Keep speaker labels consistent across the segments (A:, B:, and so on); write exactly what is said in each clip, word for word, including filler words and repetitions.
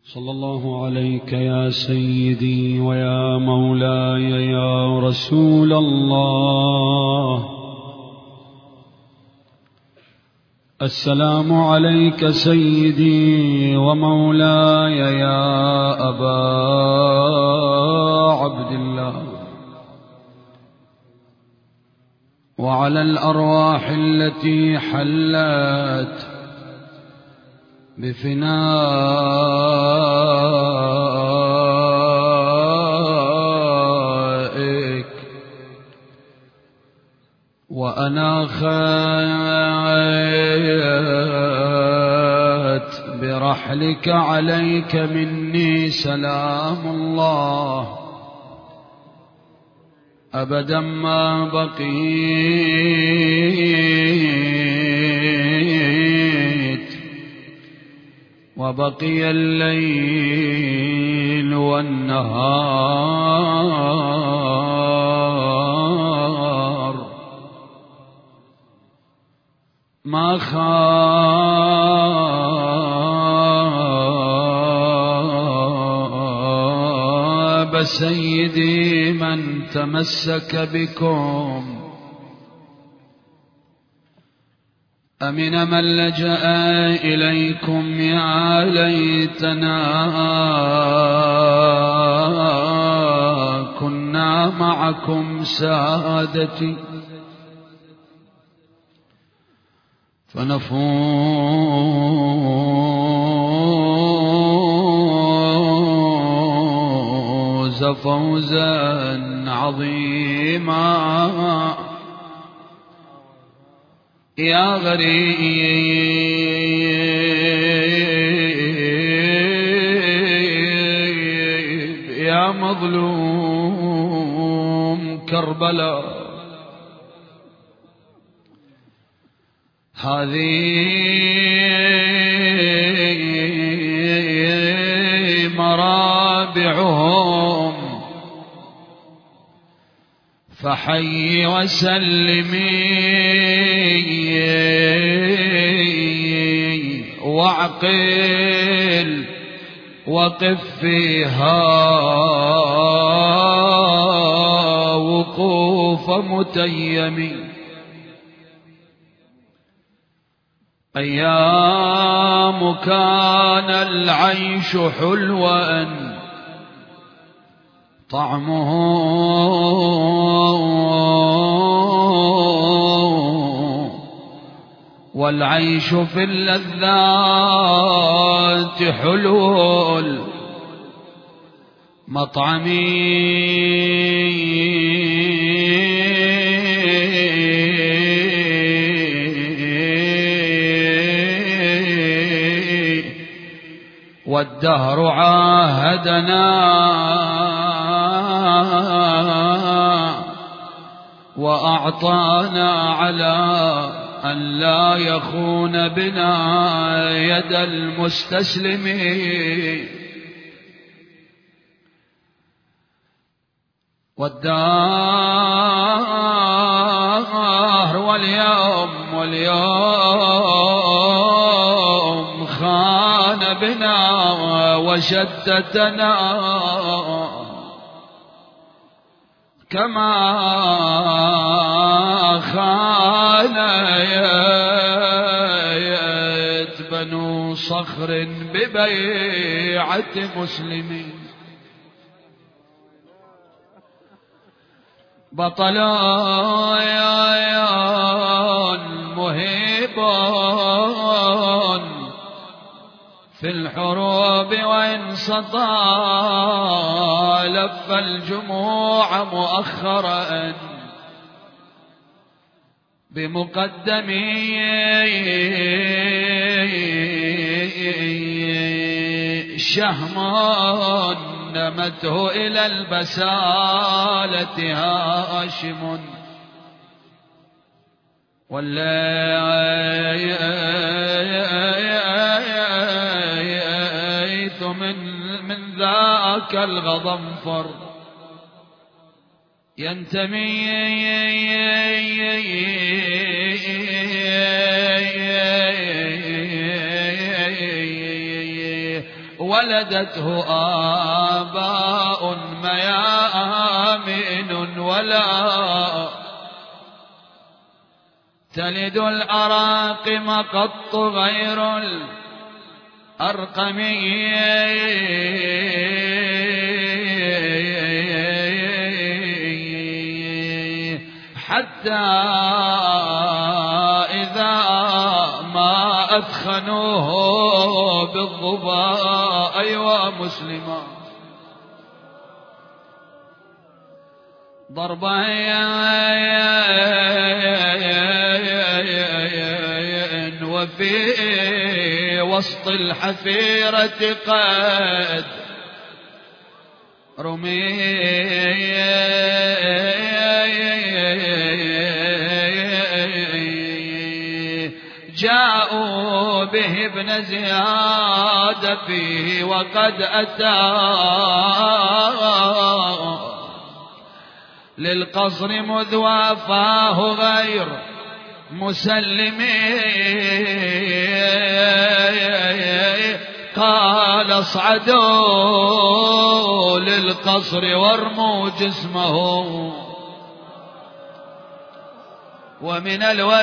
A: صلى الله عليك يا سيدي ويا مولاي يا رسول الله. السلام عليك سيدي ومولاي يا أبا عبد الله، وعلى الأرواح التي حلت بفنائك وأناخت برحلك، عليك مني سلام الله أبدا ما بقيت، وبقي الليل والنهار، ما خاب سيدي من تمسك بكم، أمن من لجأ إليكم. يا ليتنا كنا معكم سادتي فنفوز فوزا عظيما. يا غريب يا مظلوم كربلاء، هذه مرابعهم، فحي وسلمي واعقل وقف فيها وقوف متيم. أيام كان العيش حلوا طعمه، والعيش في اللذات حلو المطعم. والدهر عاهدنا وأعطانا على أن لا يخون بنا يد المستسلمين. والدهر واليوم واليوم خان بنا وشتتنا كما خان بنو صخر ببيعة مسلمين. بطلايا مهيبون في الحروب، وإن سطى لف الجموع مؤخرا بمقدمي شهم نمته إلى البسالة هاشم، والليث من من ذاك الغضنفر ينتمي ولدته آباء ميامين ولا تلد الأراقم قط غير الأرقمي حتى إذا ما أثخنوه بالظباء أيوا مسلما ضربا وفي وسط الحفيرة قد رمي جاءوا به ابن زياد فيه وقد أتى للقصر مذ وافاه غير مسلم قال اصعدوا للقصر وارموا جسمه ومن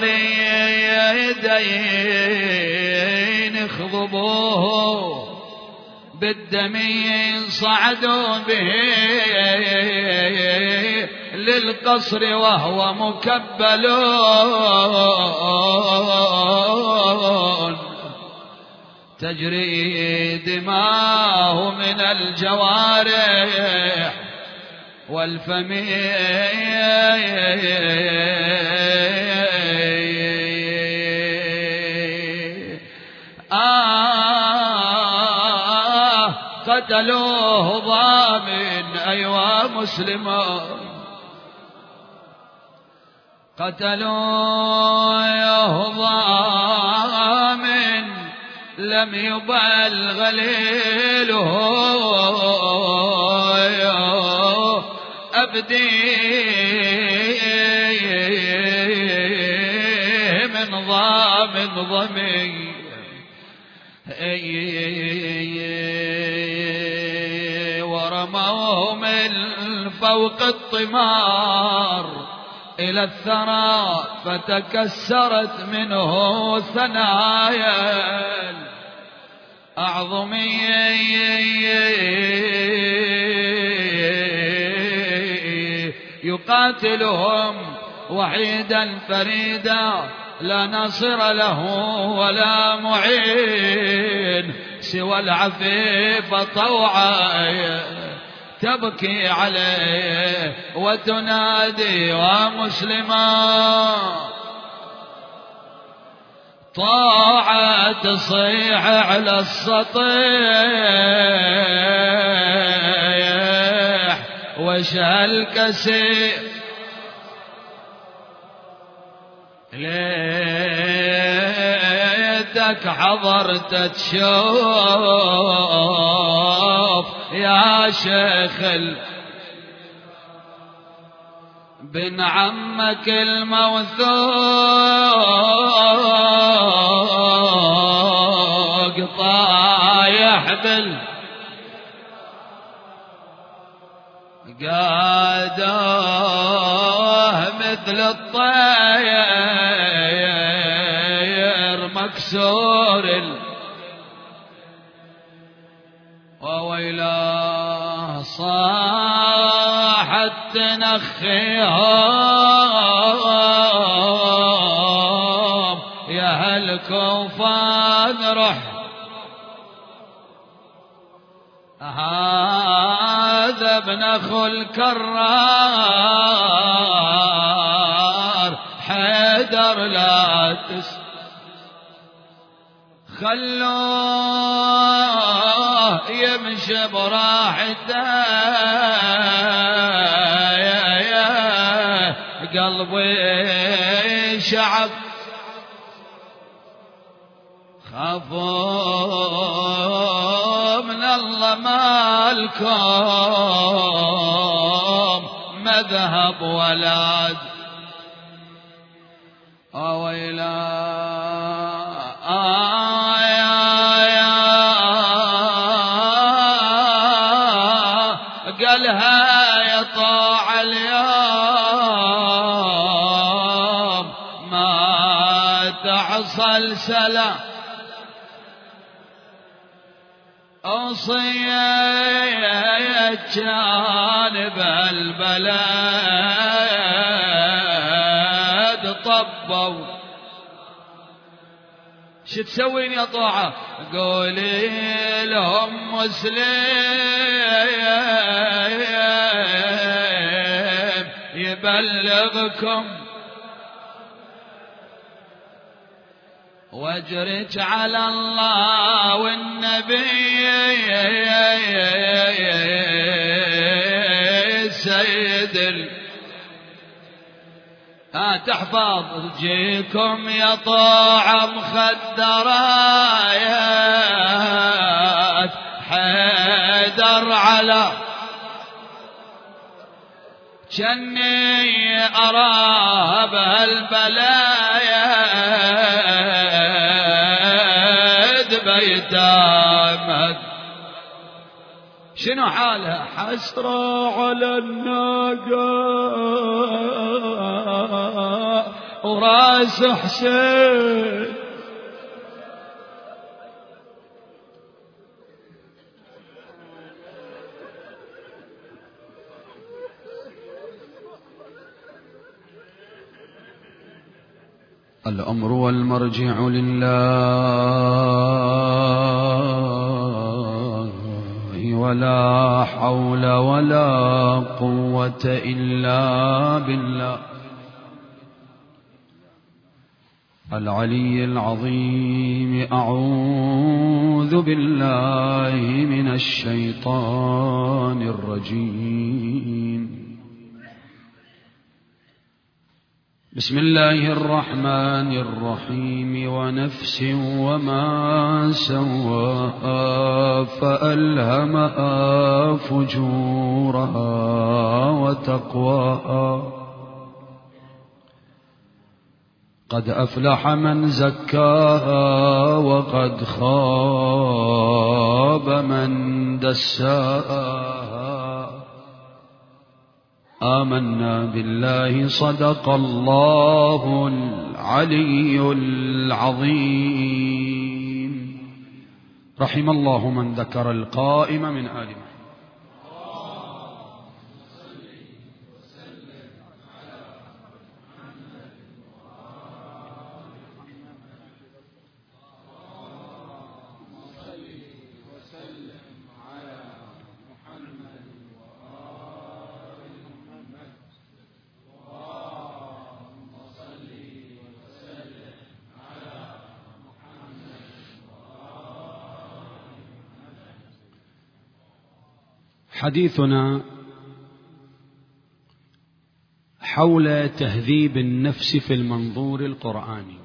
A: الوريدين اخضبوه بالدم صعدوا به للقصر وهو مكبل تجري دماه من الجوارح والفم آه قتلوه ضامن أيوا مسلما قتلوه ضامن لم يبلغ ليله أبدي من ضامن ضمي ورموه من فوق الطمار إلى الثرى فتكسرت منه ثنايا أعظمي يقاتلهم وحيدا فريدا لا ناصر له ولا معين سوى العفيف طوعا تبكي عليه وتنادي ومسلما طاعة تصيح على السطيح وشال كسير ليتك حضرت تشوف يا شيخ بن عمك الموثوق طايح بال قادوه مثل الطير مكسور ال... وويلاه صاحت تنخيهم يا هالكوفان رح هذا ابن اخو الكرار حيدر لا تس خلوه يمشي براحته قلبي شعب خافوا من الله مالكم مذهب ولاد ويلا آه يا يا والها يطاع اليوم ما تحصل سلام أوصيت جانب البلد طبوا شو تسوين يا طاعة قولي لهم مسلم يبلغكم واجرج على الله والنبي سيد ال... ها تحفظ جيكم يا طاعة مخدرايات حيدر على جني أرى بهالبلايا بيتامك شنو حالها حسرة على الناقة وراس حسين
B: الأمر والمرجع لله ولا حول ولا قوة إلا بالله العلي العظيم. أعوذ بالله من الشيطان الرجيم. بسم الله الرحمن الرحيم. ونفس وما سواها فألهمها فجورها وتقواها قد أفلح من زكاها وقد خاب من دساها. آمنا بالله صدق الله العلي العظيم. رحم الله من ذكر القائم من آل محمد. حديثنا حول تهذيب النفس في المنظور القرآني.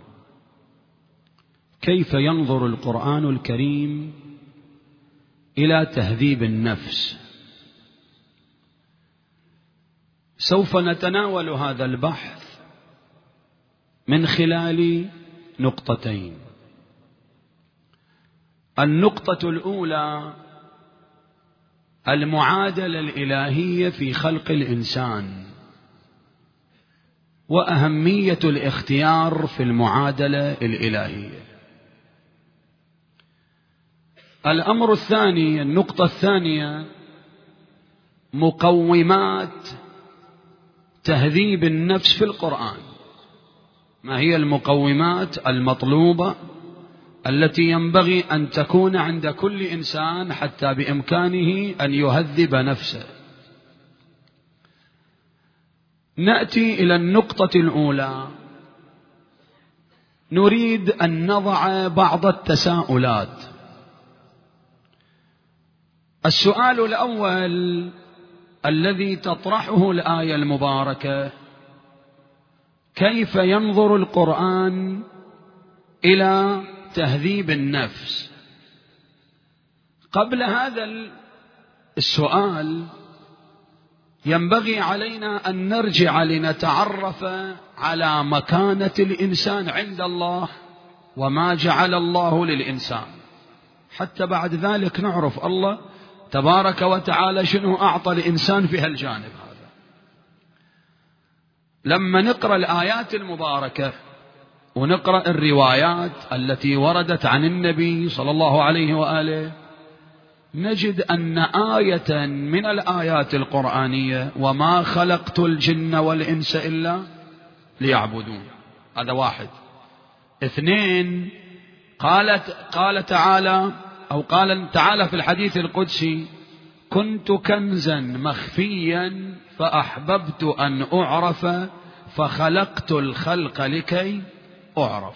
B: كيف ينظر القرآن الكريم إلى تهذيب النفس؟ سوف نتناول هذا البحث من خلال نقطتين. النقطة الأولى المعادلة الإلهية في خلق الإنسان وأهمية الاختيار في المعادلة الإلهية. الأمر الثاني، النقطة الثانية، مقومات تهذيب النفس في القرآن. ما هي المقومات المطلوبة التي ينبغي أن تكون عند كل إنسان حتى بإمكانه أن يهذب نفسه؟ نأتي إلى النقطة الأولى. نريد أن نضع بعض التساؤلات. السؤال الأول الذي تطرحه الآية المباركة: كيف ينظر القرآن إلى تهذيب النفس؟ قبل هذا السؤال ينبغي علينا أن نرجع لنتعرف على مكانة الإنسان عند الله وما جعل الله للإنسان، حتى بعد ذلك نعرف الله تبارك وتعالى شنو أعطى الإنسان في هالجانب هذا. لما نقرأ الآيات المباركة ونقرأ الروايات التي وردت عن النبي صلى الله عليه وآله نجد أن آية من الآيات القرآنية وما خلقت الجن والإنس إلا ليعبدون، هذا واحد. اثنين، قالت قال تعالى أو قال تعالى في الحديث القدسي: كنت كنزا مخفيا فأحببت أن أعرف فخلقت الخلق لكي أعرف.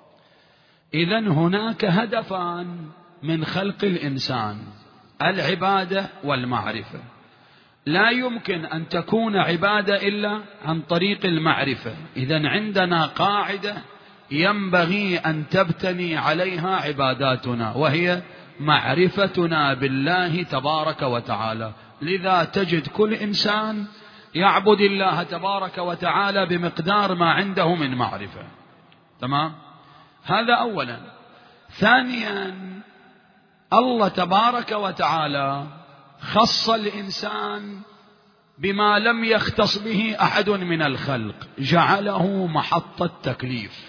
B: إذن هناك هدفان من خلق الإنسان: العبادة والمعرفة. لا يمكن أن تكون عبادة إلا عن طريق المعرفة. إذن عندنا قاعدة ينبغي أن تبتني عليها عباداتنا، وهي معرفتنا بالله تبارك وتعالى. لذا تجد كل إنسان يعبد الله تبارك وتعالى بمقدار ما عنده من معرفة. تمام؟ هذا أولا. ثانيا، الله تبارك وتعالى خص الإنسان بما لم يختص به أحد من الخلق، جعله محط التكليف.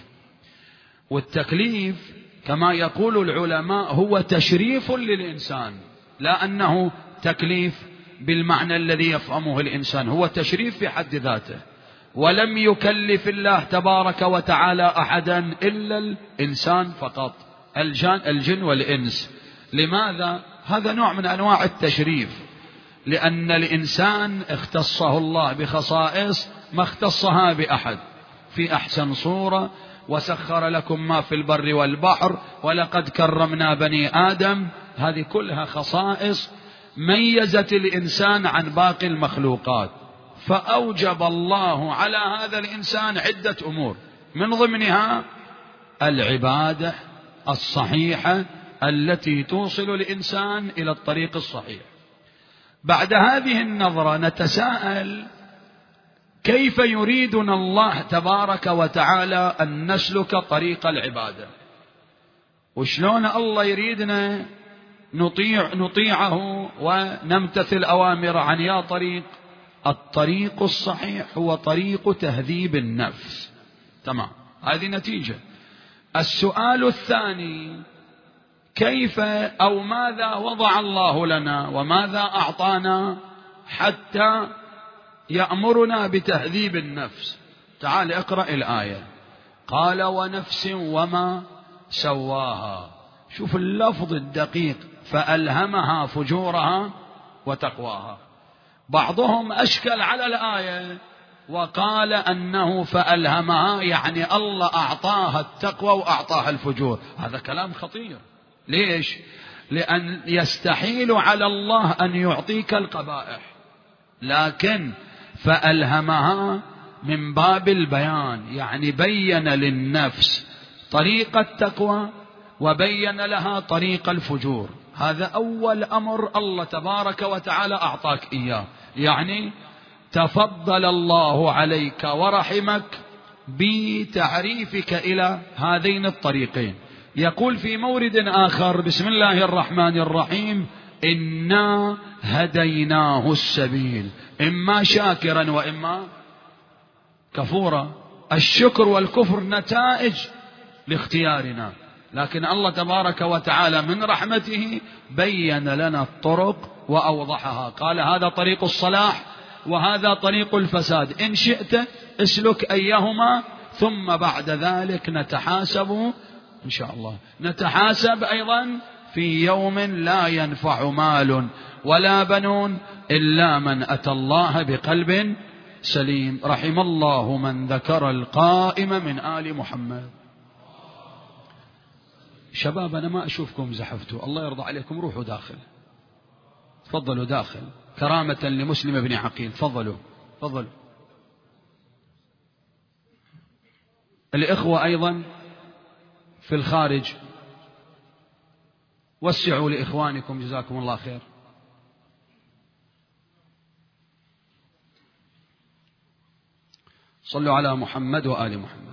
B: والتكليف كما يقول العلماء هو تشريف للإنسان، لا أنه تكليف بالمعنى الذي يفهمه الإنسان، هو تشريف في حد ذاته. ولم يكلف الله تبارك وتعالى أحدا إلا الإنسان فقط، الجن, الجن والإنس. لماذا؟ هذا نوع من أنواع التشريف، لأن الإنسان اختصه الله بخصائص ما اختصها بأحد في أحسن صورة: وسخر لكم ما في البر والبحر ولقد كرمنا بني آدم. هذه كلها خصائص ميزت الإنسان عن باقي المخلوقات، فأوجب الله على هذا الإنسان عدة أمور، من ضمنها العبادة الصحيحة التي توصل الإنسان إلى الطريق الصحيح. بعد هذه النظرة نتساءل: كيف يريدنا الله تبارك وتعالى أن نسلك طريق العبادة؟ وشلون الله يريدنا نطيع نطيعه ونمتثل أوامر عن يا طريق؟ الطريق الصحيح هو طريق تهذيب النفس. تمام، هذه نتيجة. السؤال الثاني: كيف أو ماذا وضع الله لنا وماذا أعطانا حتى يأمرنا بتهذيب النفس؟ تعال اقرأ الآية. قال: ونفس وما سواها. شوف اللفظ الدقيق: فألهمها فجورها وتقواها. بعضهم أشكل على الآية وقال أنه فألهمها يعني الله أعطاها التقوى وأعطاها الفجور. هذا كلام خطير. ليش؟ لأن يستحيل على الله أن يعطيك القبائح، لكن فألهمها من باب البيان، يعني بين للنفس طريق التقوى وبين لها طريق الفجور. هذا أول أمر الله تبارك وتعالى أعطاك إياه، يعني تفضل الله عليك ورحمك بتعريفك إلى هذين الطريقين. يقول في مورد آخر: بسم الله الرحمن الرحيم: إنا هديناه السبيل إما شاكرا وإما كفورا. الشكر والكفر نتائج لاختيارنا، لكن الله تبارك وتعالى من رحمته بين لنا الطرق وأوضحها. قال: هذا طريق الصلاح وهذا طريق الفساد، إن شئت اسلك أيهما ثم بعد ذلك نتحاسب إن شاء الله. نتحاسب أيضا في يوم لا ينفع مال ولا بنون إلا من أتى الله بقلب سليم. رحم الله من ذكر القائم من آل محمد. شباب أنا ما أشوفكم زحفتوا، الله يرضى عليكم، روحوا داخل، تفضلوا داخل كرامة لمسلم بن عقيل. تفضلوا تفضلوا. الإخوة أيضا في الخارج وسعوا لإخوانكم، جزاكم الله خير. صلوا على محمد وآل محمد.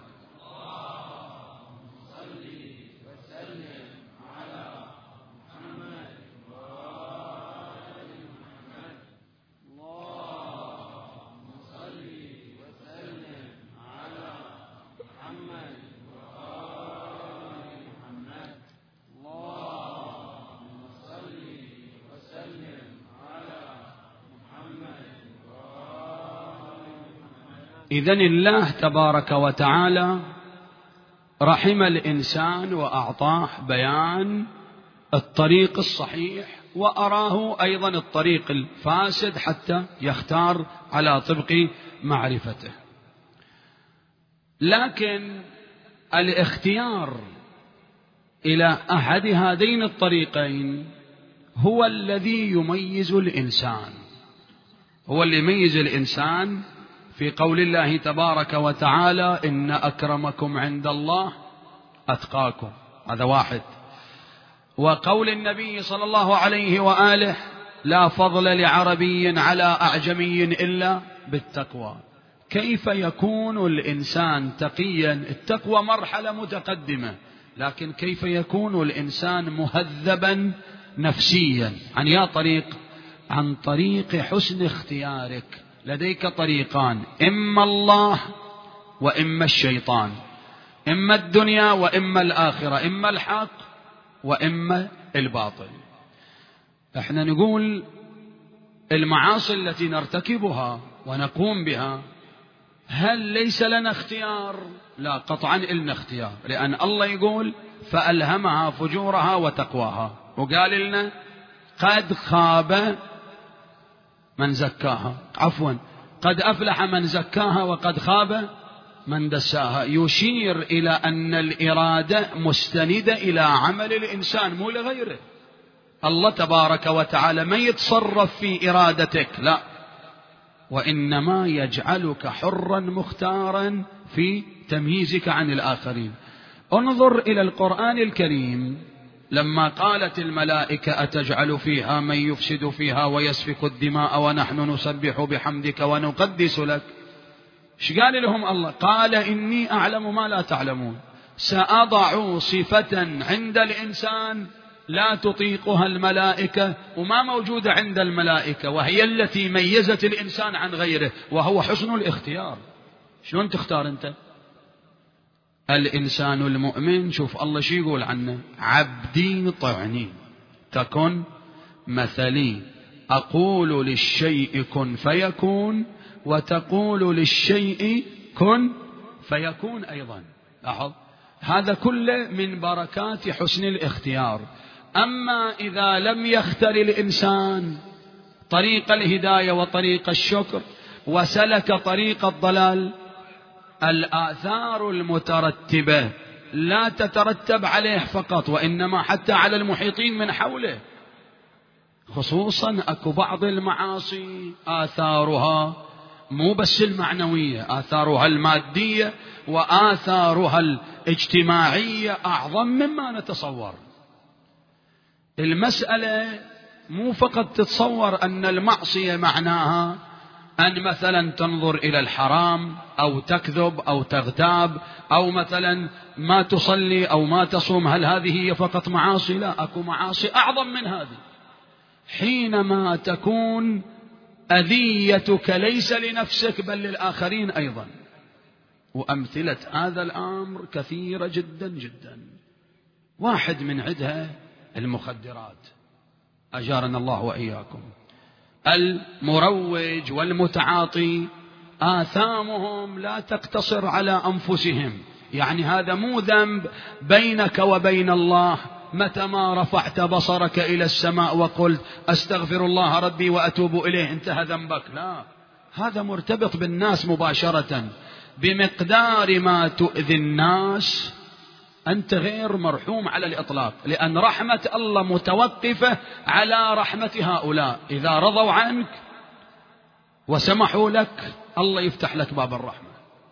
B: إذن الله تبارك وتعالى رحم الإنسان وأعطاه بيان الطريق الصحيح، وأراه أيضا الطريق الفاسد حتى يختار على طبق معرفته. لكن الاختيار إلى أحد هذين الطريقين هو الذي يميز الإنسان، هو اللي يميز الإنسان في قول الله تبارك وتعالى: إن أكرمكم عند الله أتقاكم، هذا واحد. وقول النبي صلى الله عليه وآله: لا فضل لعربي على أعجمي إلا بالتقوى. كيف يكون الإنسان تقيا؟ التقوى مرحلة متقدمة، لكن كيف يكون الإنسان مهذبا نفسيا؟ عن يا طريق عن طريق حسن اختيارك. لديك طريقان: إما الله وإما الشيطان، إما الدنيا وإما الآخرة، إما الحق وإما الباطل. احنا نقول المعاصي التي نرتكبها ونقوم بها هل ليس لنا اختيار؟ لا، قطعا إلنا اختيار، لأن الله يقول: فألهمها فجورها وتقواها، وقال لنا: قد خاب من زكاها، عفوا قد أفلح من زكاها وقد خاب من دساها. يشير إلى أن الإرادة مستندة إلى عمل الإنسان مو لغيره. الله تبارك وتعالى ما يتصرف في إرادتك، لا، وإنما يجعلك حرا مختارا في تمييزك عن الآخرين. انظر إلى القرآن الكريم لما قالت الملائكة: أتجعل فيها من يفسد فيها ويسفك الدماء ونحن نسبح بحمدك ونقدس لك. ايش قال لهم الله؟ قال: إني أعلم ما لا تعلمون. سأضع صفة عند الإنسان لا تطيقها الملائكة وما موجودة عند الملائكة، وهي التي ميزت الإنسان عن غيره، وهو حسن الاختيار. شلون تختار أنت؟ الإنسان المؤمن شوف الله شو يقول عنه: عبدي طعني تكن مثلي، أقول للشيء كن فيكون وتقول للشيء كن فيكون أيضا. لاحظ، هذا كله من بركات حسن الاختيار. أما إذا لم يختر الإنسان طريق الهداية وطريق الشكر وسلك طريق الضلال، الآثار المترتبة لا تترتب عليه فقط، وإنما حتى على المحيطين من حوله. خصوصا أكو بعض المعاصي آثارها مو بس المعنوية، آثارها المادية وآثارها الاجتماعية أعظم مما نتصور. المسألة مو فقط تتصور أن المعصية معناها أن مثلا تنظر إلى الحرام أو تكذب أو تغتاب أو مثلا ما تصلي أو ما تصوم، هل هذه هي فقط معاصي؟ لا، أكو معاصي أعظم من هذه. حينما تكون أذيتك ليس لنفسك بل للآخرين أيضا. وأمثلة هذا الأمر كثيرة جدا جدا. واحد من عدها المخدرات، أجارنا الله وإياكم. المروج والمتعاطي آثامهم لا تقتصر على أنفسهم، يعني هذا مو ذنب بينك وبين الله. متى ما رفعت بصرك إلى السماء وقلت أستغفر الله ربي وأتوب إليه انتهى ذنبك، لا، هذا مرتبط بالناس مباشرة. بمقدار ما تؤذي الناس أنت غير مرحوم على الإطلاق، لأن رحمة الله متوقفة على رحمة هؤلاء. إذا رضوا عنك وسمحوا لك الله يفتح لك باب الرحمة.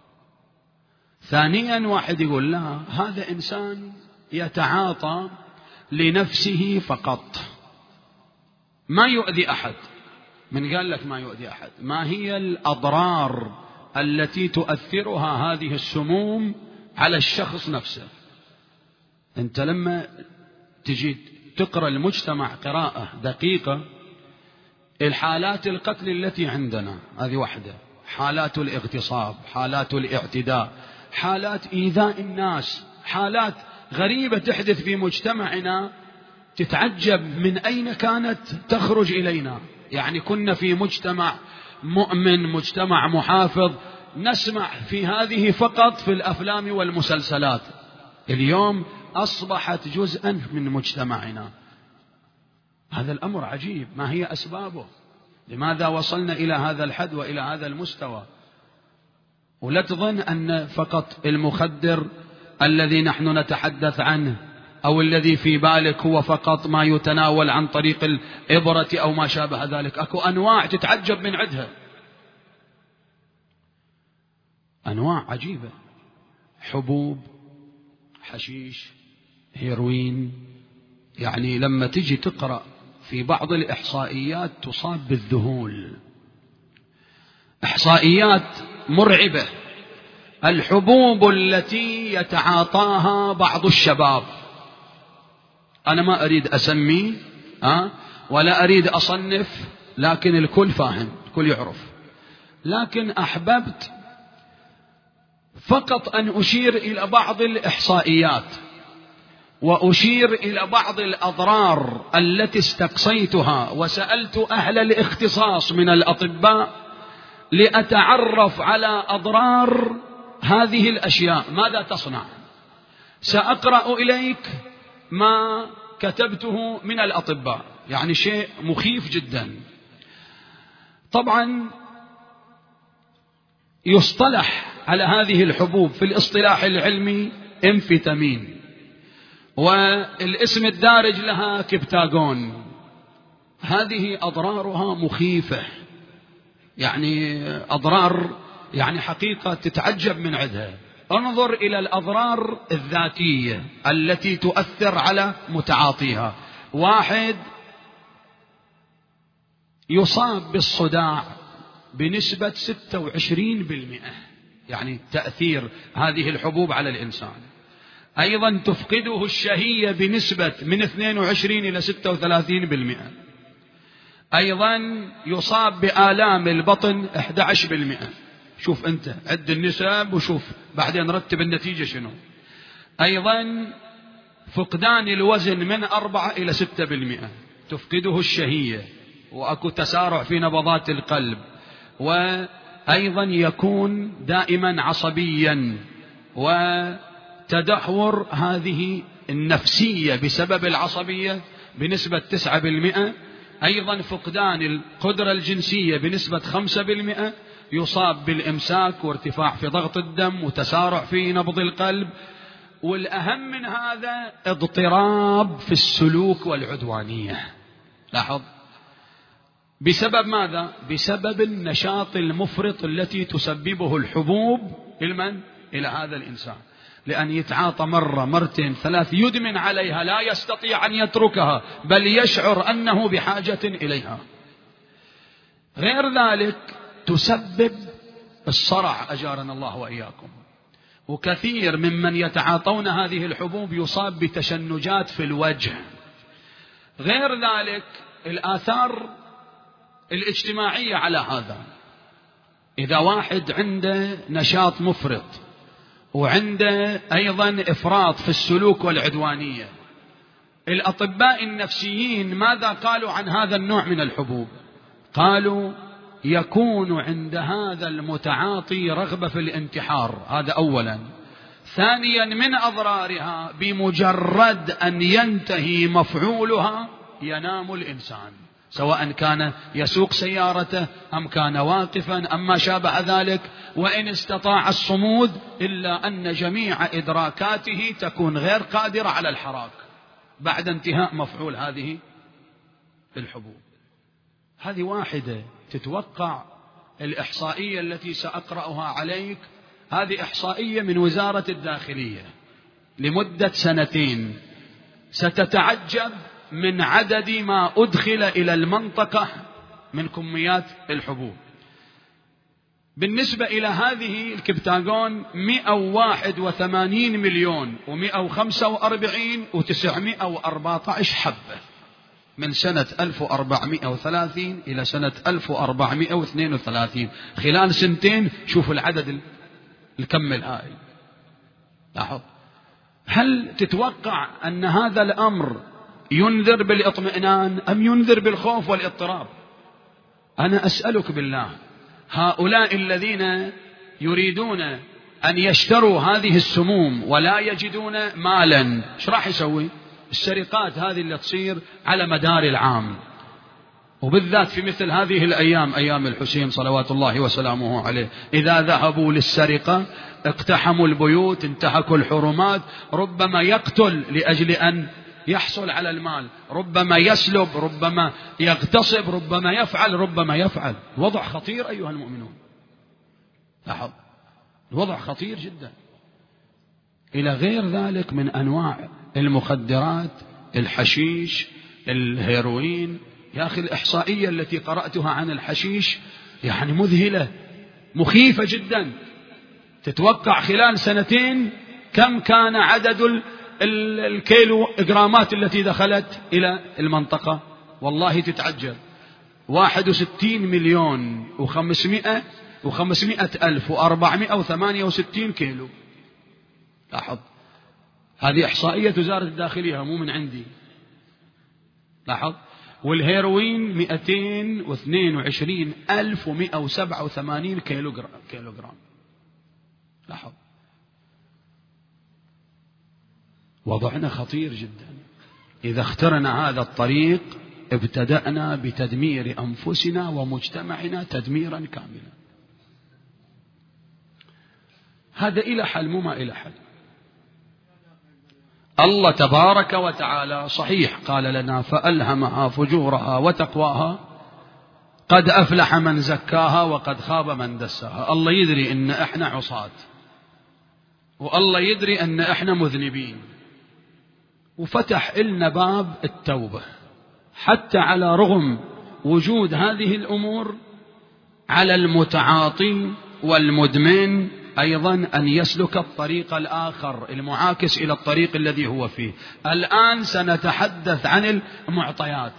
B: ثانيا، واحد يقول لا، هذا إنسان يتعاطى لنفسه فقط، ما يؤذي أحد. من قال لك ما يؤذي أحد؟ ما هي الأضرار التي تؤثرها هذه السموم على الشخص نفسه؟ أنت لما تجي تقرأ المجتمع قراءة دقيقة، الحالات القتل التي عندنا هذه واحدة، حالات الاغتصاب، حالات الاعتداء، حالات إيذاء الناس، حالات غريبة تحدث في مجتمعنا تتعجب من أين كانت تخرج إلينا. يعني كنا في مجتمع مؤمن، مجتمع محافظ، نسمع في هذه فقط في الأفلام والمسلسلات. اليوم أصبحت جزءا من مجتمعنا. هذا الأمر عجيب، ما هي أسبابه؟ لماذا وصلنا إلى هذا الحد وإلى هذا المستوى؟ ولا تظن أن فقط المخدر الذي نحن نتحدث عنه أو الذي في بالك هو فقط ما يتناول عن طريق الإبرة أو ما شابه ذلك. أكو أنواع تتعجب من عدها، أنواع عجيبة، حبوب، حشيش، هيروين. يعني لما تجي تقرأ في بعض الإحصائيات تصاب بالذهول، إحصائيات مرعبة. الحبوب التي يتعاطاها بعض الشباب، أنا ما أريد أسمي أه؟ ولا أريد أصنف، لكن الكل فاهم، الكل يعرف. لكن أحببت فقط أن أشير إلى بعض الإحصائيات، وأشير إلى بعض الأضرار التي استقصيتها وسألت أهل الاختصاص من الأطباء لأتعرف على أضرار هذه الأشياء ماذا تصنع. سأقرأ إليك ما كتبته من الأطباء، يعني شيء مخيف جدا. طبعا يصطلح على هذه الحبوب في الاصطلاح العلمي امفيتامين، والاسم الدارج لها كبتاغون. هذه أضرارها مخيفة، يعني أضرار يعني حقيقة تتعجب من عدها. انظر إلى الأضرار الذاتية التي تؤثر على متعاطيها. واحد يصاب بالصداع بنسبة ستة وعشرين بالمئة، يعني تأثير هذه الحبوب على الإنسان. أيضا تفقده الشهية بنسبة من اثنين وعشرين إلى ستة وثلاثين بالمئة. أيضا يصاب بآلام البطن أحد عشر بالمئة. شوف أنت عد النسب وشوف بعدين رتب النتيجة شنو. أيضا فقدان الوزن من أربعة إلى ستة بالمئة، تفقده الشهية، وأكو تسارع في نبضات القلب، وأيضا يكون دائما عصبيا، وتدهور هذه النفسية بسبب العصبية بنسبة تسعة بالمئة. أيضا فقدان القدرة الجنسية بنسبة خمسة بالمئة. يصاب بالإمساك وارتفاع في ضغط الدم وتسارع في نبض القلب. والأهم من هذا اضطراب في السلوك والعدوانية. لاحظ بسبب ماذا؟ بسبب النشاط المفرط التي تسببه الحبوب لمن؟ إلى هذا الإنسان، لأن يتعاطى مرة مرتين ثلاث يدمن عليها، لا يستطيع أن يتركها، بل يشعر أنه بحاجة إليها. غير ذلك تسبب الصرع، أجارنا الله وإياكم. وكثير ممن يتعاطون هذه الحبوب يصاب بتشنجات في الوجه. غير ذلك الآثار الاجتماعية على هذا، إذا واحد عنده نشاط مفرط وعنده أيضا إفراط في السلوك والعدوانية، الأطباء النفسيين ماذا قالوا عن هذا النوع من الحبوب؟ قالوا يكون عند هذا المتعاطي رغبة في الانتحار، هذا أولا. ثانيا من أضرارها بمجرد أن ينتهي مفعولها ينام الإنسان، سواء كان يسوق سيارته أم كان واقفا أم ما شابه ذلك، وإن استطاع الصمود، إلا أن جميع إدراكاته تكون غير قادرة على الحراك بعد انتهاء مفعول هذه الحبوب. هذه واحدة. تتوقع الإحصائية التي سأقرأها عليك، هذه إحصائية من وزارة الداخلية لمدة سنتين، ستتعجب من عدد ما أدخل إلى المنطقة من كميات الحبوب. بالنسبة إلى هذه الكبتاغون مئة وواحد وثمانين مليون ومئة وخمسة وأربعين وتسعمئة وأربعة عشر حبة من سنة ألف وأربعمئة وثلاثين إلى سنة ألف وأربعمئة واثنين وثلاثين، خلال سنتين. شوفوا العدد الكم الهائل. لاحظ. هل تتوقع أن هذا الأمر ينذر بالاطمئنان أم ينذر بالخوف والاضطراب؟ أنا أسألك بالله، هؤلاء الذين يريدون أن يشتروا هذه السموم ولا يجدون مالا، ايش راح يسوي؟ السرقات هذه اللي تصير على مدار العام، وبالذات في مثل هذه الأيام، أيام الحسين صلوات الله وسلامه عليه، إذا ذهبوا للسرقة اقتحموا البيوت، انتهكوا الحرمات، ربما يقتل لأجل أن يحصل على المال، ربما يسلب، ربما يغتصب، ربما يفعل ربما يفعل. الوضع خطير أيها المؤمنون، لاحظ الوضع خطير جدا. إلى غير ذلك من أنواع المخدرات، الحشيش، الهيروين. يا أخي الإحصائية التي قرأتها عن الحشيش يعني مذهلة، مخيفة جدا. تتوقع خلال سنتين كم كان عدد الكيلو جرامات التي دخلت إلى المنطقة؟ والله تتعجب، واحد وستين مليون وخمسمائة وخمسمائة ألف وأربعمائة وثمانية وستين كيلو. لاحظ، هذه إحصائية وزارة الداخلية مو من عندي. لاحظ، والهيروين مئتين واثنين وعشرين ألف ومئة وسبعة وثمانين كيلو جرام. لاحظ، وضعنا خطير جدا. إذا اخترنا هذا الطريق ابتدأنا بتدمير أنفسنا ومجتمعنا تدميرا كاملا. هذا إلى حل مو ما إلى حل. الله تبارك وتعالى صحيح قال لنا فألهمها فجورها وتقواها قد أفلح من زكاها وقد خاب من دساها. الله يدري إن إحنا عصاة، والله يدري أن إحنا مذنبين، وفتح لنا باب التوبة حتى على رغم وجود هذه الأمور على المتعاطي والمدمن أيضا أن يسلك الطريق الآخر المعاكس إلى الطريق الذي هو فيه. الآن سنتحدث عن المعطيات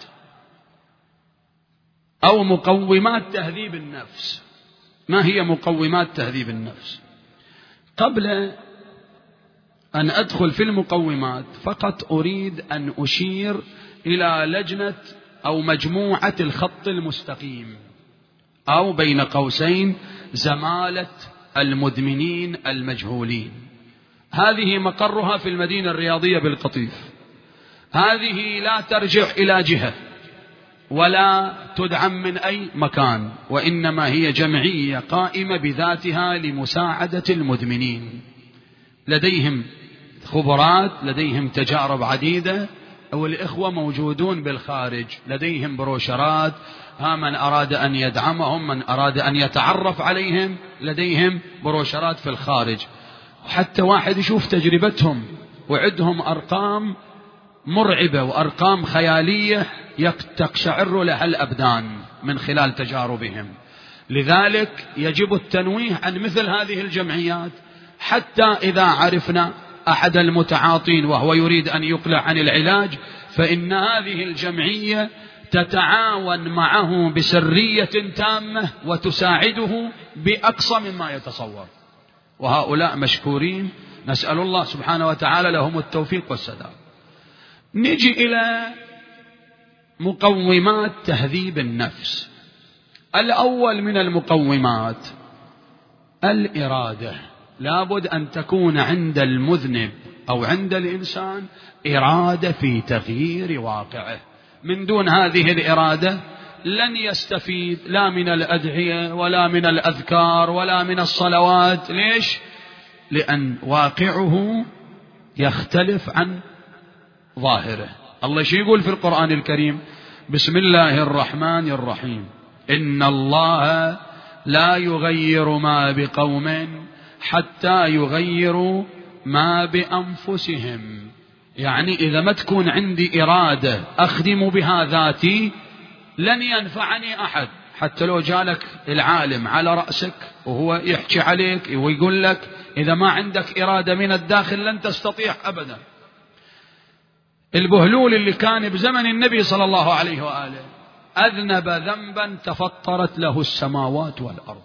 B: أو مقومات تهذيب النفس. ما هي مقومات تهذيب النفس؟ قبل أن أدخل في المقومات فقط أريد أن أشير إلى لجنة أو مجموعة الخط المستقيم، أو بين قوسين زمالة المدمنين المجهولين. هذه مقرها في المدينة الرياضية بالقطيف. هذه لا ترجع إلى جهة ولا تدعم من أي مكان، وإنما هي جمعية قائمة بذاتها لمساعدة المدمنين. لديهم خبرات، لديهم تجارب عديدة، والإخوة موجودون بالخارج لديهم بروشرات، ها من أراد أن يدعمهم، من أراد أن يتعرف عليهم لديهم بروشرات في الخارج. وحتى واحد يشوف تجربتهم وعدهم أرقام مرعبة وأرقام خيالية تقشعر لها الأبدان من خلال تجاربهم. لذلك يجب التنويه عن مثل هذه الجمعيات، حتى إذا عرفنا أحد المتعاطين وهو يريد أن يقلع عن العلاج فإن هذه الجمعية تتعاون معه بسرية تامة وتساعده بأقصى مما يتصور، وهؤلاء مشكورين، نسأل الله سبحانه وتعالى لهم التوفيق والسداد. نجي إلى مقومات تهذيب النفس. الأول من المقومات الإرادة. لابد أن تكون عند المذنب أو عند الإنسان إرادة في تغيير واقعه. من دون هذه الإرادة لن يستفيد لا من الأدعية ولا من الأذكار ولا من الصلوات. ليش؟ لأن واقعه يختلف عن ظاهره. الله شو يقول في القرآن الكريم؟ بسم الله الرحمن الرحيم إن الله لا يغير ما بقوم حتى يغيروا ما بأنفسهم. يعني إذا ما تكون عندي إرادة أخدم بها ذاتي لن ينفعني أحد. حتى لو جالك العالم على رأسك وهو يحكي عليك ويقول لك، إذا ما عندك إرادة من الداخل لن تستطيع أبدا. البهلول اللي كان بزمن النبي صلى الله عليه وآله أذنب ذنبا تفطرت له السماوات والأرض.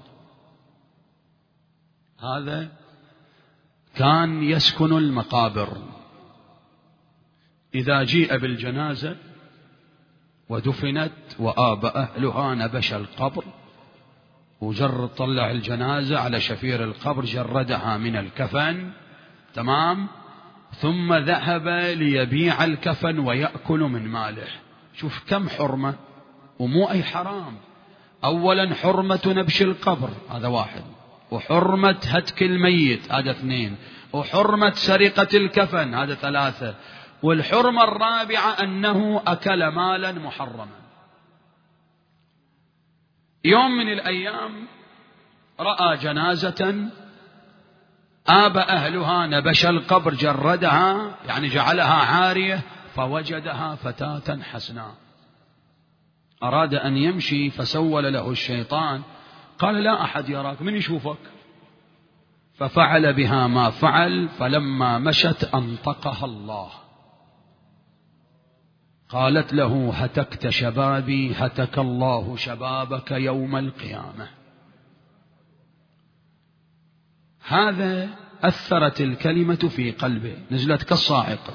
B: هذا كان يسكن المقابر. إذا جيء بالجنازة ودفنت وآب أهلها نبش القبر وجرد طلع الجنازة على شفير القبر، جردها من الكفن، تمام، ثم ذهب ليبيع الكفن ويأكل من ماله. شوف كم حرمة، ومو أي حرام. أولا حرمة نبش القبر، هذا واحد، وحرمة هتك الميت، هذا اثنين، وحرمة سرقة الكفن، هذا ثلاثة، والحرمة الرابعة أنه أكل مالا محرما. يوم من الأيام رأى جنازة آب أهلها، نبش القبر، جردها يعني جعلها عارية، فوجدها فتاة حسناء. أراد أن يمشي فسول له الشيطان، قال لا أحد يراك، من يشوفك؟ ففعل بها ما فعل، فلما مشت أنطقها الله. قالت له هتكت شبابي، هتك الله شبابك يوم القيامة. هذا أثرت الكلمة في قلبه، نزلت كالصاعقة،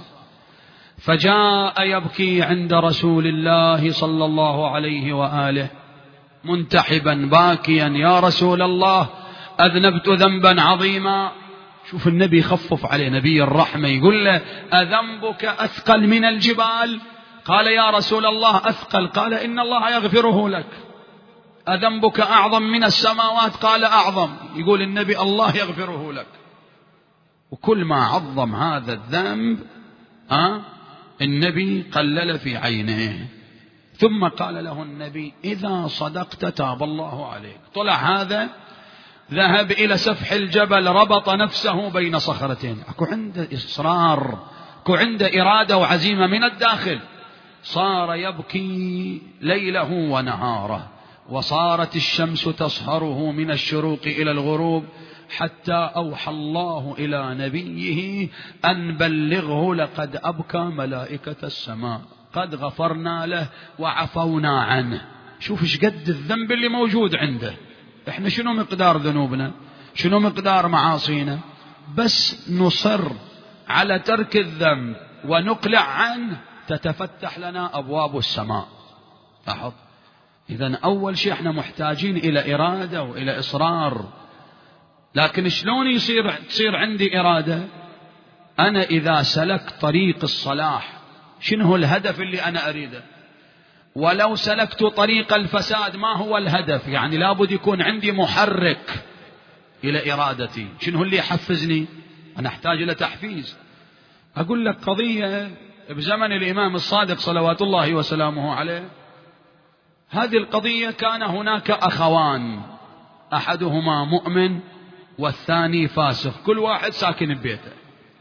B: فجاء يبكي عند رسول الله صلى الله عليه وآله منتحبا باكيا، يا رسول الله أذنبت ذنبا عظيما. شوف النبي يخفف عليه، نبي الرحمة، يقول له أذنبك أثقل من الجبال؟ قال يا رسول الله أثقل، قال إن الله يغفره لك. أذنبك أعظم من السماوات؟ قال أعظم. يقول النبي الله يغفره لك. وكل ما عظم هذا الذنب أه؟ النبي قلل في عينه. ثم قال له النبي إذا صدقت تاب الله عليك. طلع هذا ذهب إلى سفح الجبل، ربط نفسه بين صخرتين، أكو عنده إصرار، أكو عنده إرادة وعزيمة من الداخل. صار يبكي ليله ونهاره، وصارت الشمس تصهره من الشروق إلى الغروب، حتى أوحى الله إلى نبيه أن بلغه لقد أبكى ملائكة السماء، قد غفرنا له وعفونا عنه. شوف ايش قد الذنب اللي موجود عنده. احنا شنو مقدار ذنوبنا، شنو مقدار معاصينا، بس نصر على ترك الذنب ونقلع عنه تتفتح لنا أبواب السماء. لاحظ، إذن أول شيء احنا محتاجين إلى إرادة وإلى إصرار. لكن شلون يصير تصير عندي إرادة؟ أنا إذا سلكت طريق الصلاح، شنو هو الهدف اللي أنا أريده؟ ولو سلكت طريق الفساد، ما هو الهدف؟ يعني لابد يكون عندي محرك إلى إرادتي. شنو هو اللي يحفزني؟ أنا أحتاج إلى تحفيز. أقول لك قضية بزمن الإمام الصادق صلوات الله وسلامه عليه. هذه القضية كان هناك أخوان، أحدهما مؤمن والثاني فاسق، كل واحد ساكن ببيته.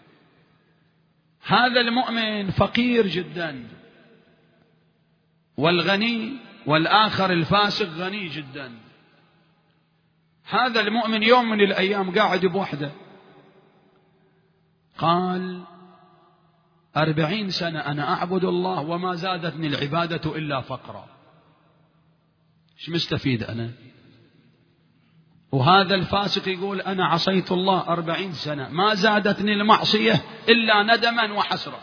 B: هذا المؤمن فقير جدا، والغني والآخر الفاسق غني جدا. هذا المؤمن يوم من الأيام قاعد بوحده، قال أربعين سنة أنا أعبد الله وما زادتني العبادة إلا فقرا، ايش مستفيد أنا؟ وهذا الفاسق يقول أنا عصيت الله أربعين سنة ما زادتني المعصية إلا ندما وحسرة.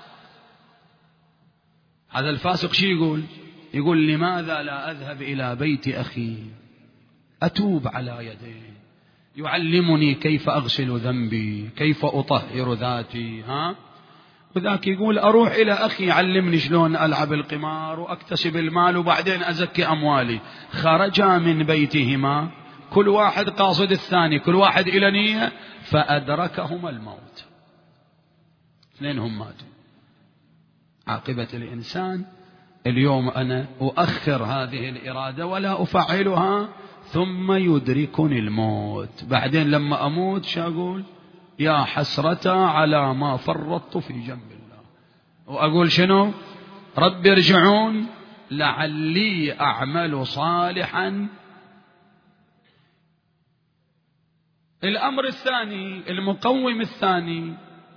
B: هذا الفاسق شي يقول؟ يقول لماذا لا أذهب إلى بيت أخي أتوب على يديه يعلمني كيف أغسل ذنبي، كيف أطهر ذاتي، ها؟ وذاك يقول أروح إلى أخي يعلمني شلون ألعب القمار وأكتسب المال وبعدين أزكي أموالي. خرجا من بيتهما كل واحد قاصد الثاني، كل واحد إلى نية، فأدركهما الموت، اثنينهم ماتوا. عاقبة الإنسان اليوم أنا أؤخر هذه الإرادة ولا أفعلها، ثم يدركني الموت. بعدين لما أموت شأقول؟ يا حسرة على ما فرطت في جنب الله. وأقول شنو؟ رب ارجعون لعلي أعمل صالحا. الأمر الثاني، المقوم الثاني،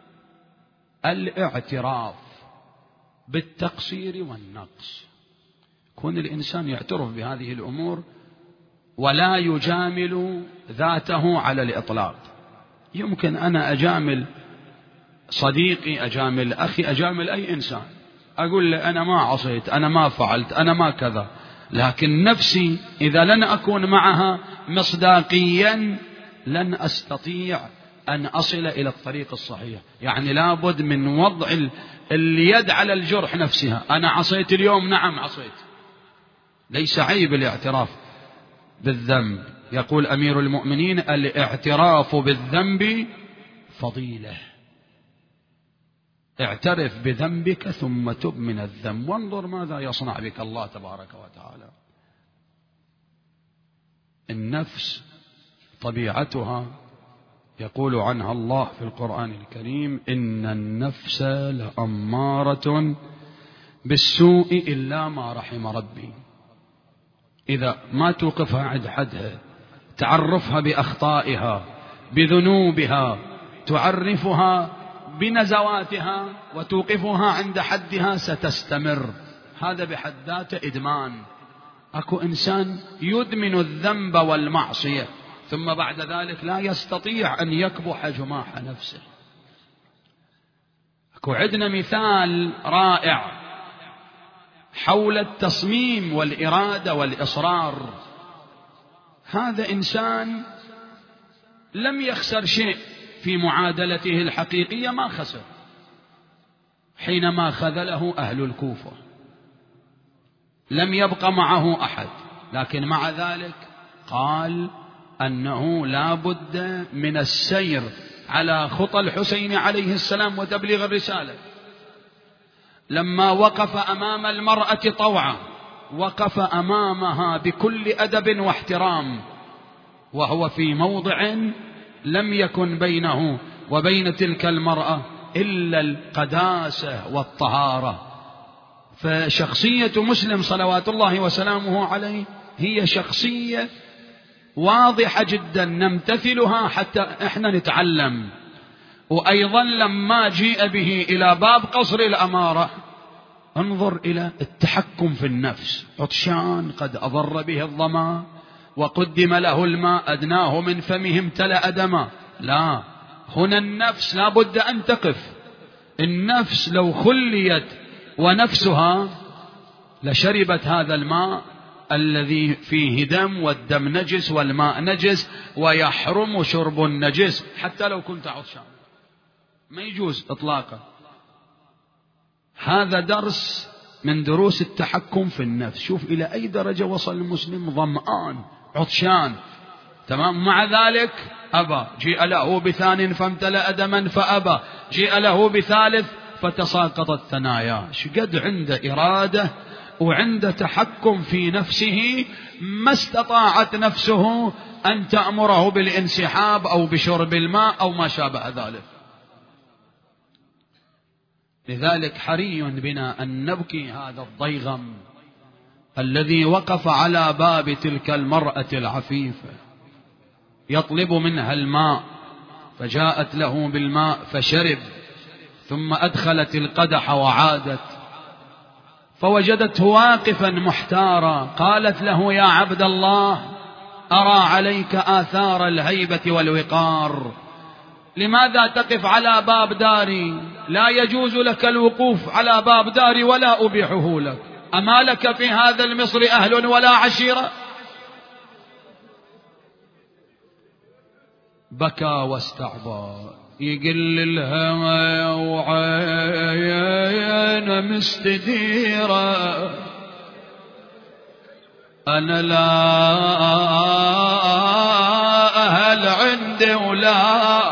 B: الاعتراف بالتقصير والنقص. كون الإنسان يعترف بهذه الأمور ولا يجامل ذاته على الإطلاق. يمكن أنا أجامل صديقي، أجامل أخي، أجامل أي إنسان، أقول له أنا ما عصيت، أنا ما فعلت، أنا ما كذا، لكن نفسي إذا لن أكون معها مصداقيا لن أستطيع أن أصل إلى الطريق الصحيح. يعني لابد من وضع اليد على الجرح نفسها. أنا عصيت اليوم، نعم عصيت، ليس عيب الاعتراف بالذنب. يقول أمير المؤمنين: الاعتراف بالذنب فضيلة. اعترف بذنبك ثم تب من الذنب، وانظر ماذا يصنع بك الله تبارك وتعالى. النفس طبيعتها يقول عنها الله في القرآن الكريم: إن النفس لأمارة بالسوء إلا ما رحم ربي. إذا ما توقفها عند حدها، تعرفها بأخطائها بذنوبها، تعرفها بنزواتها وتوقفها عند حدها، ستستمر. هذا بحد ذاته إدمان. أكو إنسان يدمن الذنب والمعصية ثم بعد ذلك لا يستطيع أن يكبح جماح نفسه. أكو عندنا مثال رائع حول التصميم والإرادة والإصرار. هذا إنسان لم يخسر شيء في معادلته الحقيقية، ما خسر حينما خذله أهل الكوفة، لم يبق معه أحد، لكن مع ذلك قال أنه لا بد من السير على خطى الحسين عليه السلام وتبليغ الرسالة. لما وقف أمام المرأة طوعا، وقف أمامها بكل أدب واحترام، وهو في موضع لم يكن بينه وبين تلك المرأة إلا القداسة والطهارة. فشخصية مسلم صلوات الله وسلامه عليه هي شخصية واضحة جدا نمتثلها حتى إحنا نتعلم. وأيضا لما جيء به إلى باب قصر الأمارة، انظر إلى التحكم في النفس. عطشان قد أضر به الظما وقدم له الماء أدناه من فمه امتلأ دما. لا، هنا النفس لا بد أن تقف. النفس لو خليت ونفسها لشربت هذا الماء الذي فيه دم، والدم نجس والماء نجس، ويحرم شرب النجس حتى لو كنت عطشان، ما يجوز إطلاقا. هذا درس من دروس التحكم في النفس. شوف إلى أي درجة وصل المسلم، ظمآن عطشان تمام، مع ذلك أبى. جيء له بثان فامتلأ دما فأبى، جيء له بثالث فتساقطت ثناياه. شقد عنده إرادة وعنده تحكم في نفسه، ما استطاعت نفسه أن تأمره بالانسحاب أو بشرب الماء أو ما شابه ذلك. لذلك حري بنا أن نبكي هذا الضيغم الذي وقف على باب تلك المرأة العفيفة يطلب منها الماء، فجاءت له بالماء فشرب، ثم أدخلت القدح وعادت، فوجدته واقفا محتارا. قالت له: يا عبد الله، أرى عليك آثار الهيبة والوقار، لماذا تقف على باب داري؟ لا يجوز لك الوقوف على باب داري ولا أبيحه لك. أما لك في هذا المصر أهل ولا عشيرة؟ بكى واستعبى، يقل الهوى وعين مستديرة، أنا لا أهل عندي ولا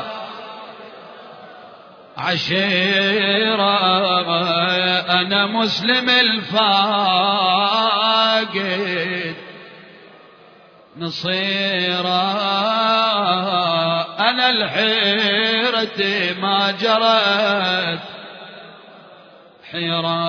B: عشيرة، أنا مسلم الفاقد نصيرة، أنا الحيرة ما جرت حيرة،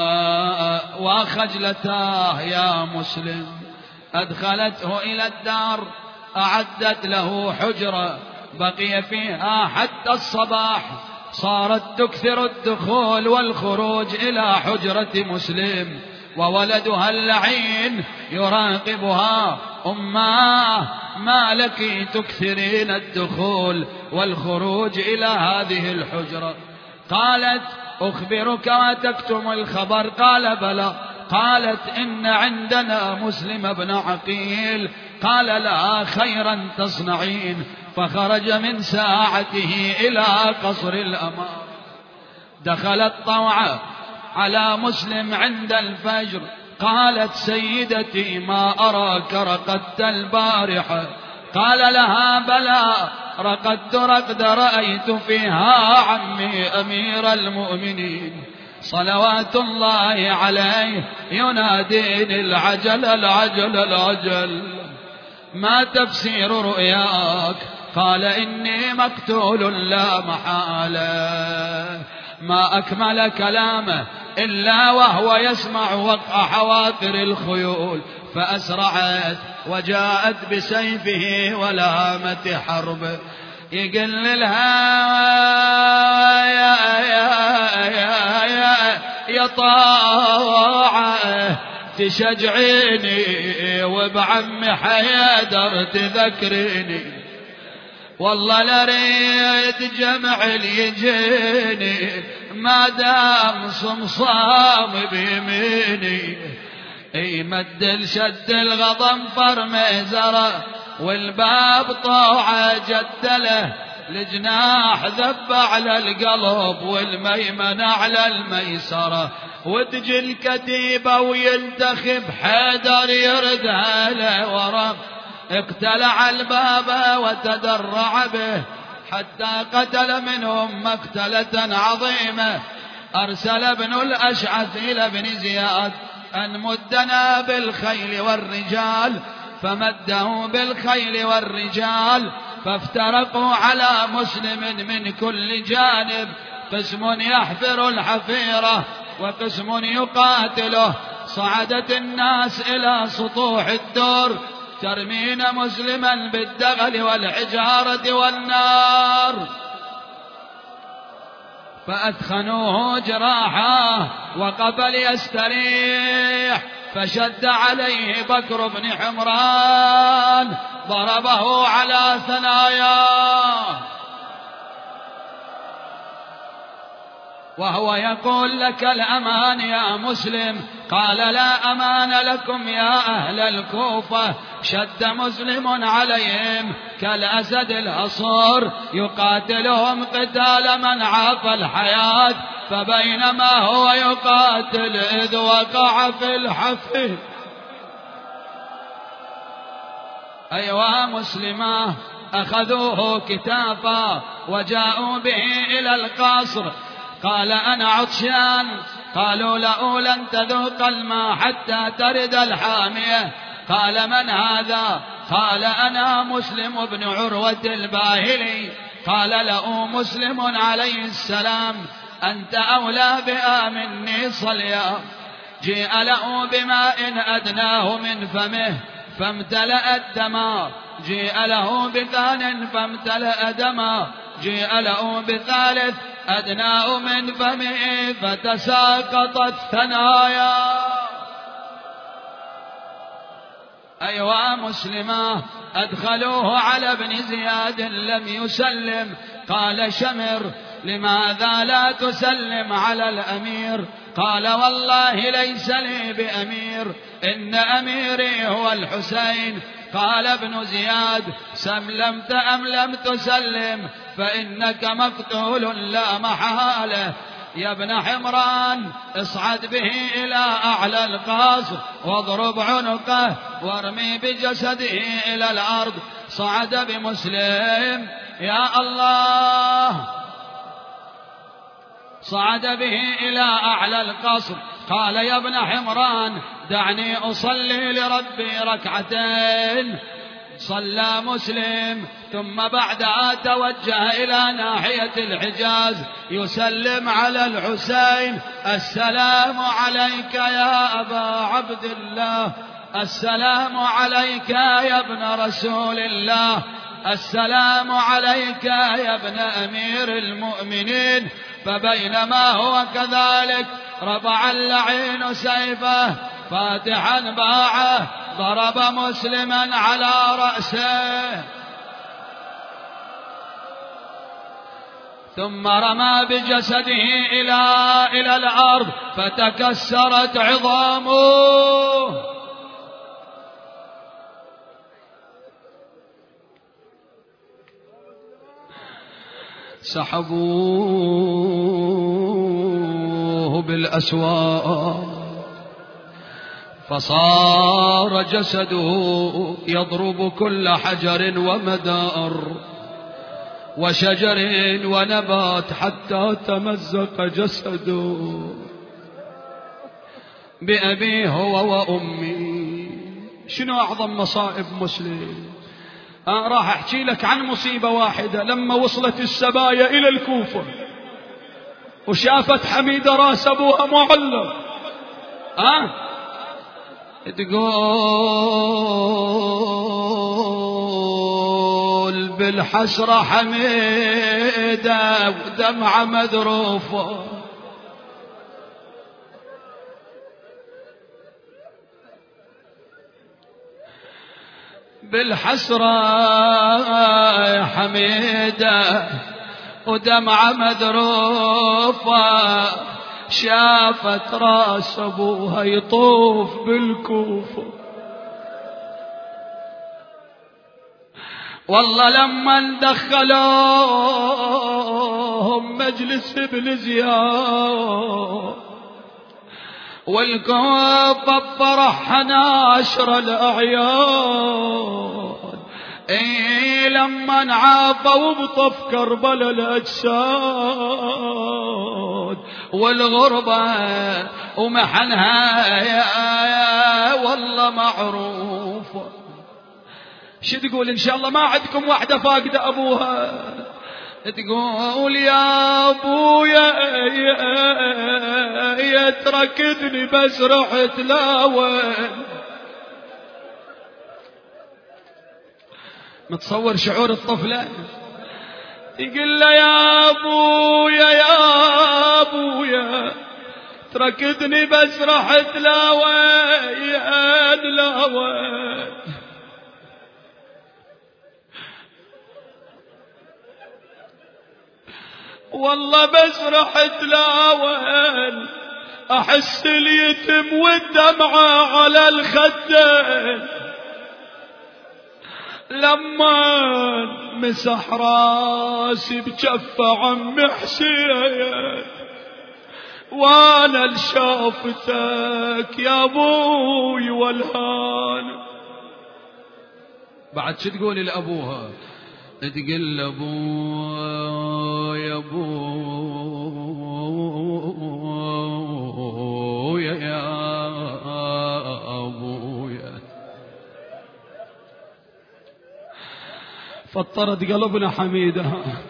B: وخجلتاه يا مسلم أدخلته إلى الدار، أعدت له حجرة بقي فيها حتى الصباح، صارت تكثر الدخول والخروج إلى حجرة مسلم، وولدها اللعين يراقبها: أماه ما لك تكثرين الدخول والخروج إلى هذه الحجرة؟ قالت: أخبرك وتكتم الخبر؟ قال: بلى. قالت: إن عندنا مسلم بن عقيل قال لا خيرا تصنعين. فخرج من ساعته إلى قصر الأمار. دخلت طوعة على مسلم عند الفجر، قالت سيدتي ما أراك رقدت البارحة؟ قال لها بلى رقدت رقد رأيت فيها عمي أمير المؤمنين صلوات الله عليه يناديني العجل العجل العجل. ما تفسير رؤياك؟ قال إني مقتول لا محالة. ما أكمل كلامه إلا وهو يسمع وقع حوافر الخيول، فأسرعت وجاءت بسيفه ولامة حرب. يقل لها يا يا يا يا, يا طاعة تشجعيني وبعم حيدر تذكريني، والله لريد جمع يجيني ما دام صمصام بيميني. اي مد شد الغضنفر ميزره والباب طوعه جدله، الجناح ذب على القلب والميمن على الميسره، وتجي الكتيبه وينتخب حيدر يردها له ورم. اقتلع الباب وتدرع به حتى قتل منهم مقتلة عظيمة. أرسل ابن الأشعث إلى ابن زياد أن مدنا بالخيل والرجال، فمده بالخيل والرجال، فافترقوا على مسلم من كل جانب، قسم يحفر الحفيرة وقسم يقاتله. صعدت الناس إلى سطوح الدور ترمين مسلما بالدغل والحجارة والنار، فأثخنوه جراحا وقبل يستريح، فشد عليه بكر بن حمران ضربه على ثناياه وهو يقول لك الأمان يا مسلم. قال لا أمان لكم يا أهل الكوفة. شد مسلم عليهم كالأسد الأصور يقاتلهم قتال من عاف الحياة، فبينما هو يقاتل إذ وقع في الحفر. أيها مسلماه أخذوه كتافا وجاءوا به إلى القصر. قال أنا عطشان. قالوا له لن تذوق الماء حتى ترد الحامية. قال من هذا؟ قال أنا مسلم بن عروة الباهلي. قال له مسلم عليه السلام أنت أولى بها مني صليا. جيء له بماء أدناه من فمه فامتلأ الدماء. جيء له بثان فامتلأ دما. جيء له بثالث أدناه من فمه فتساقطت ثنايا. أيها مسلماه أدخلوه على ابن زياد لم يسلم. قال شمر لماذا لا تسلم على الأمير؟ قال والله ليس لي بأمير، إن أميري هو الحسين. قال ابن زياد سلمت أم لم تسلم فإنك مقتول لا محالة. يا ابن حمران اصعد به إلى أعلى القصر واضرب عنقه وارمي بجسده إلى الأرض. صعد بمسلم يا الله صعد به إلى أعلى القصر. قال يا ابن حمران دعني أصلي لربي ركعتين. صلى مسلم ثم بعدها توجه إلى ناحية الحجاز يسلم على الحسين. السلام عليك يا أبا عبد الله، السلام عليك يا ابن رسول الله، السلام عليك يا ابن أمير المؤمنين. فبينما هو كذلك رفع اللعين سيفه فاتحا باعه ضرب مسلما على رأسه، ثم رمى بجسده إلى إلى الأرض فتكسرت عظامه. سحبوه بالأسواق فصار جسده يضرب كل حجر ومدار وشجر ونبات حتى تمزق جسده. بأبي هو وأمي. شنو أعظم مصائب مسلم؟ آه راح أحكي لك عن مصيبة واحدة. لما وصلت السبايا إلى الكوفة وشافت حميدة راس أبوها معلق، آه تقول بالحسرة حميدة ودمعة مذروفة. بالحسرة حميدة ودمعة مذروفة شافت راس أبوها يطوف بالكوفة. والله لما دخلوهم مجلس ابن زياد والكوفة بفرح ناشر الأعياد، اي لما انعافوا بطف كربلاء الأجساد والغربة ومحنها يا والله معروفة. شو تقول؟ ان شاء الله ما عندكم واحدة فاقدة ابوها تقول يا ابويا يا تركتني بس رحت لاوين. متصور شعور الطفلة؟ يقول له يا ابويا يا ابويا تركتني بس رحت لاوين لاوين. والله بس رحت لاوين احس اليتم والدمعة على الخدين. لما مسح راسي بجفة عم حسين وانا لشافتك يا ابوي والهان. بعد شو تقول لابوها؟ تقول لابويا يا ابويا يا ابويا. فطرت قلبنا حميدة.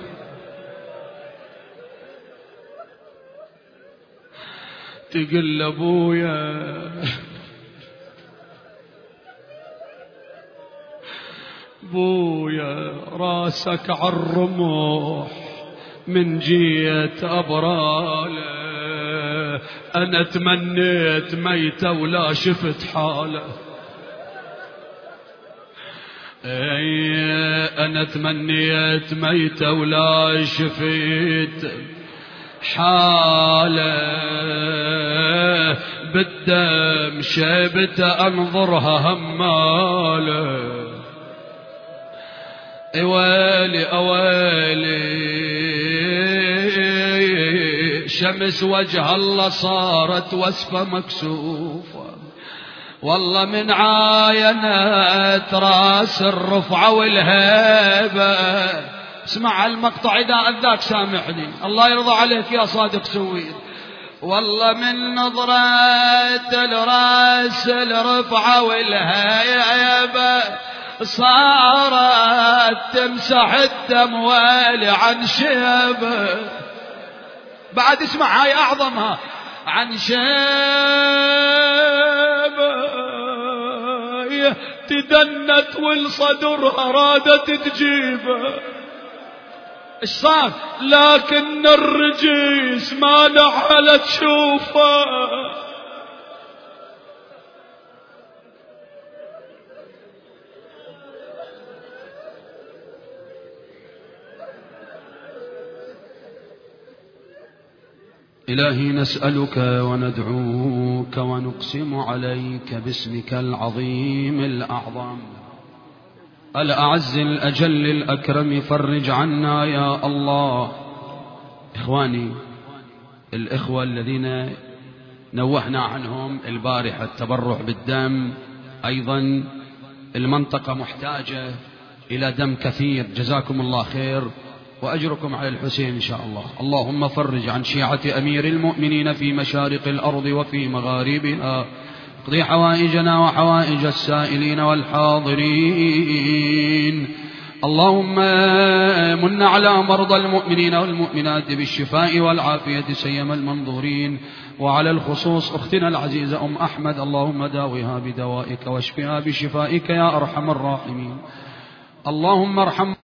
B: تقول لابويا بويا راسك عالرمح من جيت أبراله، أنا تمنيت ميتة ولا شفت حاله. اي أنا تمنيت ميتة ولا شفت حاله، بالدم شيبت أنظرها هماله. اويلي اويلي شمس وجه الله صارت وسفة مكسوفة. والله من عاينت راس الرفعة والهيبة. اسمع المقطع إذا أذاك سامحني، الله يرضى عليك يا صادق سويد. والله من نظرة الراس الرفعة والهيبة صارت تمسح الدموال عن شيبه. بعد اسمع هاي أعظمها، عن شيبه تدنت والصدرها رادت تجيبه. ايش صار؟ لكن الرجيس ما نحلت تشوفه. إلهي نسألك وندعوك ونقسم عليك باسمك العظيم الأعظم الأعز الأجل الأكرم فرج عنا يا الله. إخواني الإخوة الذين نوهنا عنهم البارحة التبرع بالدم، أيضا المنطقة محتاجة إلى دم كثير، جزاكم الله خير وأجركم على الحسين إن شاء الله. اللهم فرج عن شيعة أمير المؤمنين في مشارق الأرض وفي مغاربها، اقضي حوائجنا وحوائج السائلين والحاضرين. اللهم من على مرضى المؤمنين والمؤمنات بالشفاء والعافية سيما المنظورين، وعلى الخصوص أختنا العزيزة أم أحمد، اللهم داوها بدوائك واشفها بشفائك يا أرحم الراحمين. اللهم ارحم